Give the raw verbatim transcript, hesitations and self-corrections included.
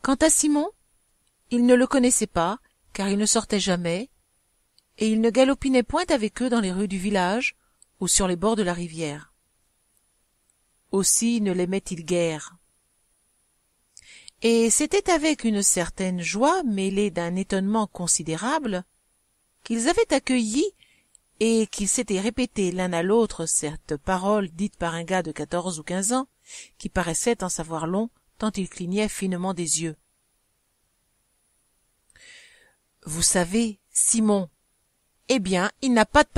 Quant à Simon, il ne le connaissait pas, car il ne sortait jamais, et il ne galopinait point avec eux dans les rues du village ou sur les bords de la rivière. Aussi ne l'aimait-il guère. Et c'était avec une certaine joie mêlée d'un étonnement considérable qu'ils avaient accueilli et qu'ils s'étaient répété l'un à l'autre cette parole dite par un gars de quatorze ou quinze ans, qui paraissait en savoir long tant il clignait finement des yeux. « Vous savez, Simon, eh bien, il n'a pas de papa. »